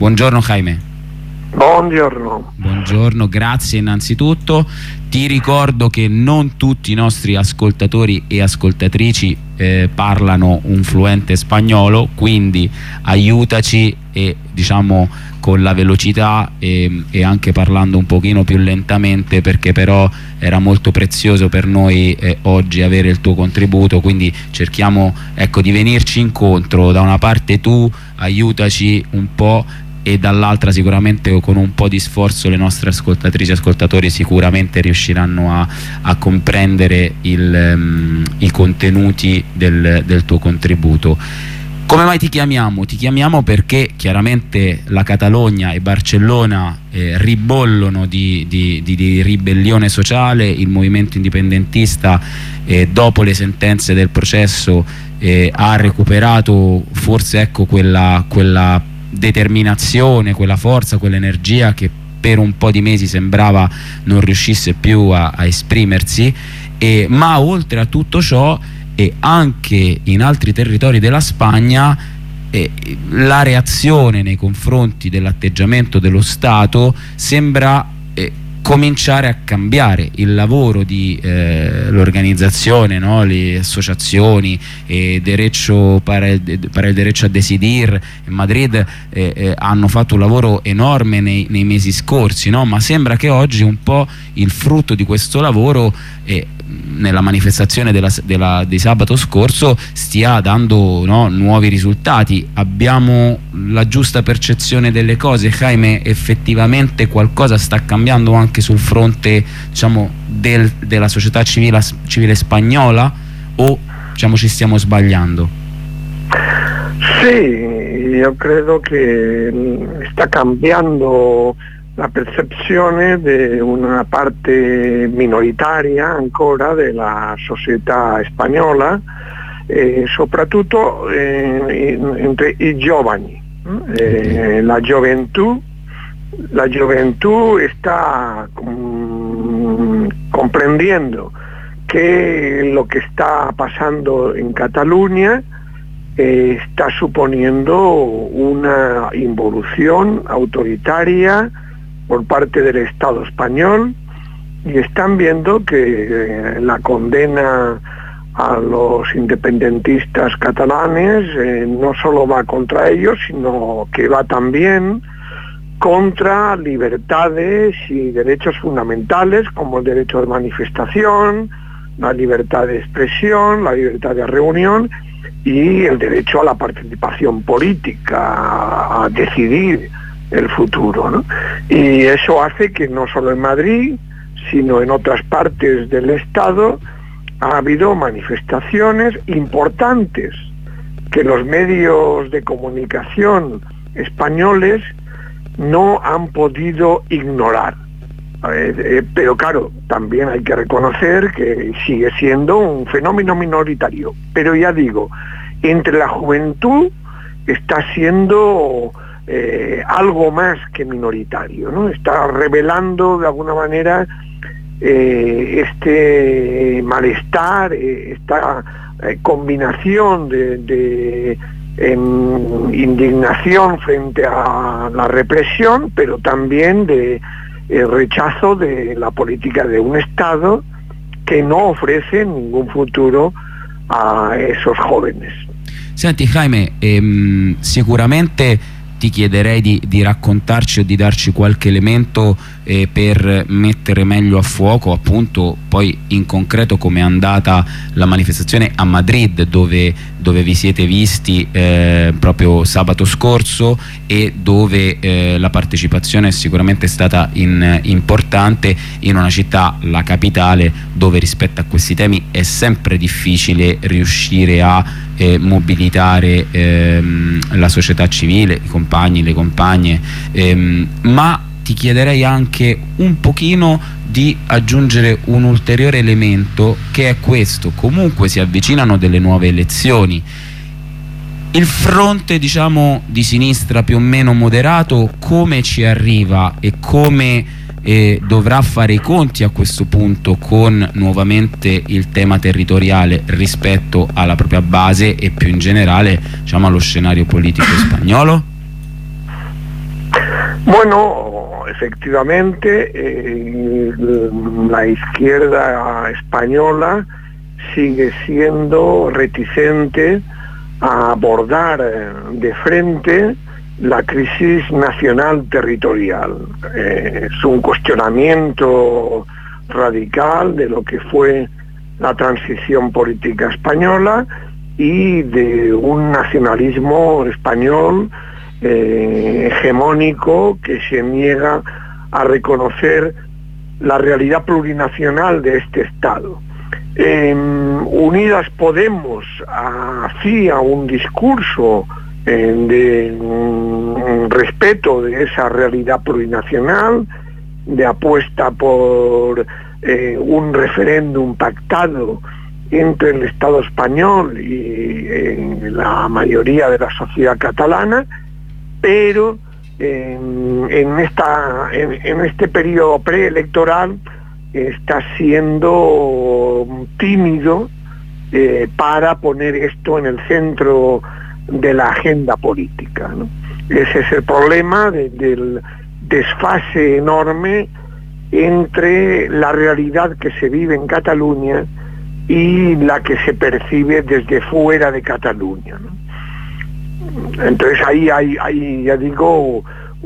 Buongiorno Jaime. Buongiorno. Buongiorno, grazie innanzitutto. Ti ricordo che non tutti i nostri ascoltatori e ascoltatrici parlano un fluente spagnolo, quindi aiutaci e diciamo con la velocità e anche parlando un pochino più lentamente, perché però era molto prezioso per noi oggi avere il tuo contributo, quindi cerchiamo, ecco, di venirci incontro. Da una parte tu aiutaci un po' e dall'altra sicuramente con un po' di sforzo le nostre ascoltatrici e ascoltatori sicuramente riusciranno a comprendere i contenuti del tuo contributo. Come mai ti chiamiamo? Ti chiamiamo perché chiaramente la Catalogna e Barcellona ribollono di ribellione sociale. Il movimento indipendentista dopo le sentenze del processo ha recuperato forse, ecco, quella determinazione, quella forza, quell'energia che per un po' di mesi sembrava non riuscisse più a esprimersi, ma oltre a tutto ciò anche in altri territori della Spagna la reazione nei confronti dell'atteggiamento dello Stato sembra cominciare a cambiare. Il lavoro di l'organizzazione, no? Le associazioni para el derecho a decidir in Madrid hanno fatto un lavoro enorme nei mesi scorsi, no? Ma sembra che oggi un po' il frutto di questo lavoro nella manifestazione di sabato scorso stia dando, no, nuovi risultati. Abbiamo la giusta percezione delle cose, Jaime? Effettivamente qualcosa sta cambiando anche sul fronte, diciamo, della società civile spagnola, o diciamo ci stiamo sbagliando? Sì, io credo che sta cambiando la percezione di una parte minoritaria ancora della società spagnola, soprattutto entre i giovani. La gioventù está comprendiendo que lo que está pasando en Cataluña está suponiendo una involución autoritaria por parte del Estado español, y están viendo que la condena a los independentistas catalanes no solo va contra ellos, sino que va también contra libertades y derechos fundamentales como el derecho de manifestación, la libertad de expresión, la libertad de reunión y el derecho a la participación política, a decidir el futuro, ¿no? Y eso hace que no solo en Madrid, sino en otras partes del Estado ha habido manifestaciones importantes que los medios de comunicación españoles no han podido ignorar. Pero claro, también hay que reconocer que sigue siendo un fenómeno minoritario. Pero ya digo, entre la juventud está siendo algo más que minoritario, ¿no? Está revelando de alguna manera este malestar, esta combinación de indignación frente a la represión, pero también de rechazo de la política de un Estado che non offre ningún futuro a esos jóvenes. Senti Jaime, sicuramente ti chiederei di raccontarci o di darci qualche elemento per mettere meglio a fuoco appunto poi in concreto come è andata la manifestazione a Madrid, dove vi siete visti proprio sabato scorso, e dove la partecipazione è sicuramente stata importante in una città, la capitale, dove rispetto a questi temi è sempre difficile riuscire a mobilitare la società civile, i compagni, le compagne, ma ti chiederei anche un pochino di aggiungere un ulteriore elemento, che è questo: comunque si avvicinano delle nuove elezioni, il fronte, diciamo, di sinistra più o meno moderato come ci arriva e come dovrà fare i conti a questo punto con nuovamente il tema territoriale rispetto alla propria base e più in generale, diciamo, allo scenario politico spagnolo? Bueno, efectivamente, la izquierda española sigue siendo reticente a abordar de frente la crisis nacional territorial. Es un cuestionamiento radical de lo que fue la transición política española y de un nacionalismo español hegemónico que se niega a reconocer la realidad plurinacional de este Estado. Unidas Podemos hacía un discurso de respeto de esa realidad plurinacional, de apuesta por un referéndum pactado entre el Estado español y la mayoría de la sociedad catalana, pero en este periodo preelectoral está siendo tímido para poner esto en el centro de la agenda política, ¿no? Ese es el problema del desfase enorme entre la realidad que se vive en Cataluña y la que se percibe desde fuera de Cataluña, ¿no? Entonces ahí hay, ya digo,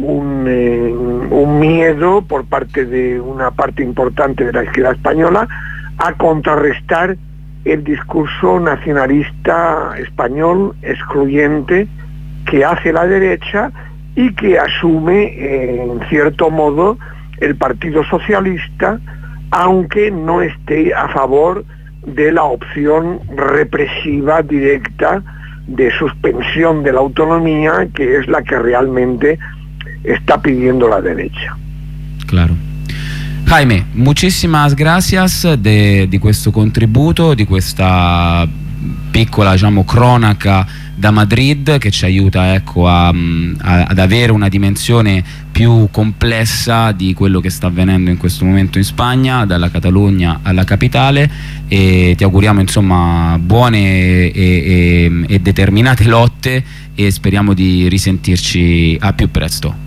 un miedo por parte de una parte importante de la izquierda española a contrarrestar el discurso nacionalista español excluyente que hace la derecha y que asume en cierto modo el Partido Socialista, aunque no esté a favor de la opción represiva directa de suspensión de la autonomía, que es la que realmente está pidiendo la derecha. Claro. Jaime, muchísimas gracias di questo contributo, di questa piccola, diciamo, cronaca da Madrid che ci aiuta, ecco, ad avere una dimensione più complessa di quello che sta avvenendo in questo momento in Spagna, dalla Catalogna alla capitale, e ti auguriamo insomma buone e determinate lotte e speriamo di risentirci a più presto.